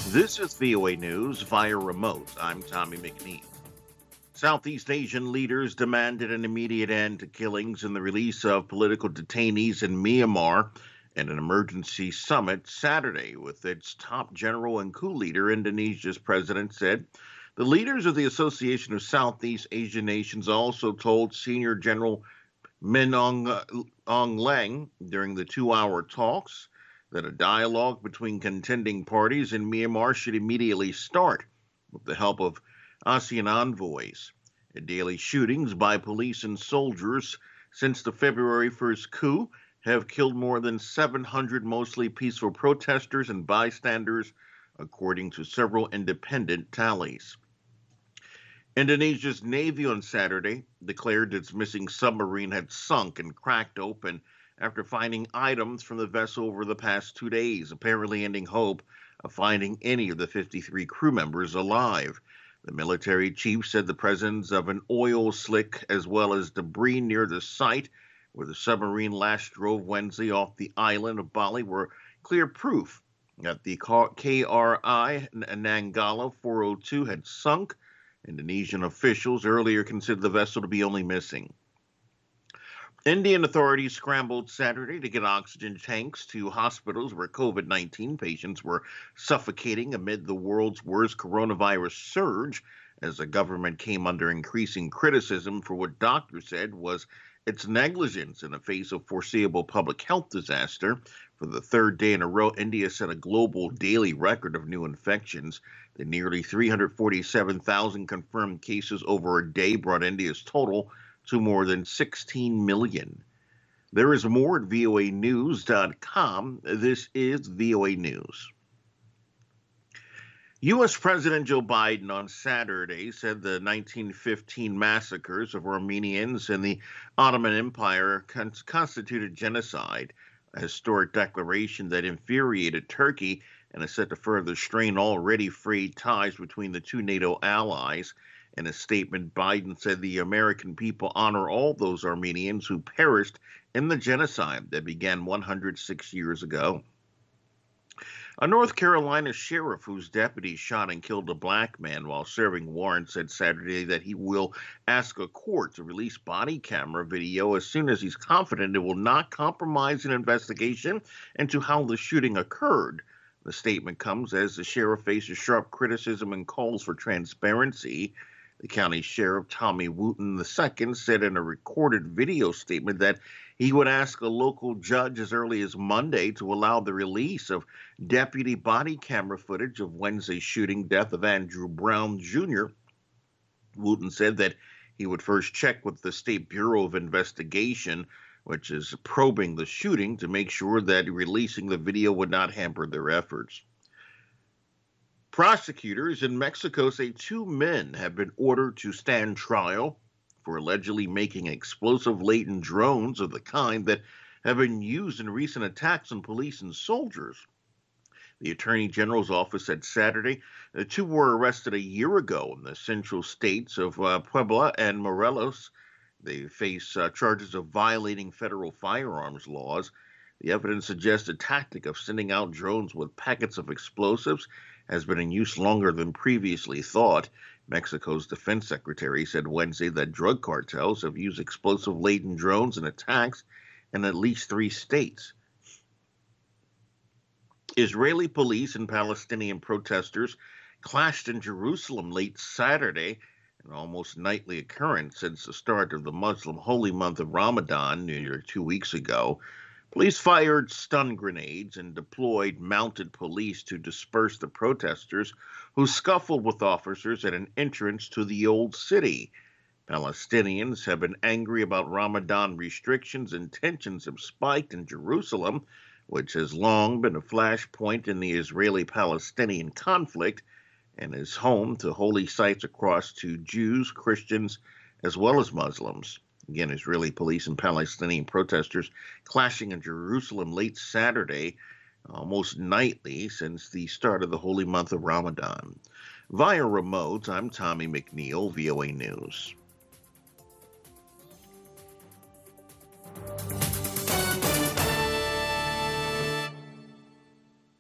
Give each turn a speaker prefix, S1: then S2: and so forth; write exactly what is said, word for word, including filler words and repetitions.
S1: This is V O A News via remote. I'm Tommy McNeil. Southeast Asian leaders demanded an immediate end to killings and the release of political detainees in Myanmar at an emergency summit Saturday with its top general and coup leader. Indonesia's president said the leaders of the Association of Southeast Asian Nations also told Senior General Min Aung, Aung Hlaing during the two-hour talks that a dialogue between contending parties in Myanmar should immediately start with the help of ASEAN envoys. Daily shootings by police and soldiers since the February first coup have killed more than seven hundred mostly peaceful protesters and bystanders, according to several independent tallies. Indonesia's Navy on Saturday declared its missing submarine had sunk and cracked open after finding items from the vessel over the past two days, apparently ending hope of finding any of the fifty-three crew members alive. The military chief said the presence of an oil slick as well as debris near the site where the submarine last drove Wednesday off the island of Bali were clear proof that the K R I Nanggala four oh two had sunk. Indonesian officials earlier considered the vessel to be only missing. Indian authorities scrambled Saturday to get oxygen tanks to hospitals where COVID nineteen patients were suffocating amid the world's worst coronavirus surge, as the government came under increasing criticism for what doctors said was its negligence in the face of foreseeable public health disaster. For the third day in a row, India set a global daily record of new infections. The nearly three hundred forty-seven thousand confirmed cases over a day brought India's total to more than sixteen million. There is more at V O A news dot com. This is V O A News. U S. President Joe Biden on Saturday said the nineteen fifteen massacres of Armenians in the Ottoman Empire constituted genocide, a historic declaration that infuriated Turkey and is set to further strain already frayed ties between the two NATO allies. In a statement, Biden said the American people honor all those Armenians who perished in the genocide that began one hundred six years ago. A North Carolina sheriff whose deputy shot and killed a black man while serving warrants said Saturday that he will ask a court to release body camera video as soon as he's confident it will not compromise an investigation into how the shooting occurred. The statement comes as the sheriff faces sharp criticism and calls for transparency. The county sheriff, Tommy Wooten the second, said in a recorded video statement that he would ask a local judge as early as Monday to allow the release of deputy body camera footage of Wednesday's shooting death of Andrew Brown Junior Wooten said that he would first check with the State Bureau of Investigation, which is probing the shooting, to make sure that releasing the video would not hamper their efforts. Prosecutors in Mexico say two men have been ordered to stand trial for allegedly making explosive-laden drones of the kind that have been used in recent attacks on police and soldiers. The Attorney General's office said Saturday the two were arrested a year ago in the central states of uh, Puebla and Morelos. They face uh, charges of violating federal firearms laws. The evidence suggests a tactic of sending out drones with packets of explosives has been in use longer than previously thought. Mexico's defense secretary said Wednesday that drug cartels have used explosive-laden drones in attacks in at least three states. Israeli police and Palestinian protesters clashed in Jerusalem late Saturday, an almost nightly occurrence since the start of the Muslim holy month of Ramadan nearly two weeks ago. Police fired stun grenades and deployed mounted police to disperse the protesters who scuffled with officers at an entrance to the old city. Palestinians have been angry about Ramadan restrictions, and tensions have spiked in Jerusalem, which has long been a flashpoint in the Israeli-Palestinian conflict and is home to holy sites across to Jews, Christians, as well as Muslims. Again, Israeli police and Palestinian protesters clashing in Jerusalem late Saturday, almost nightly since the start of the holy month of Ramadan. Via remote, I'm Tommy McNeil, V O A News.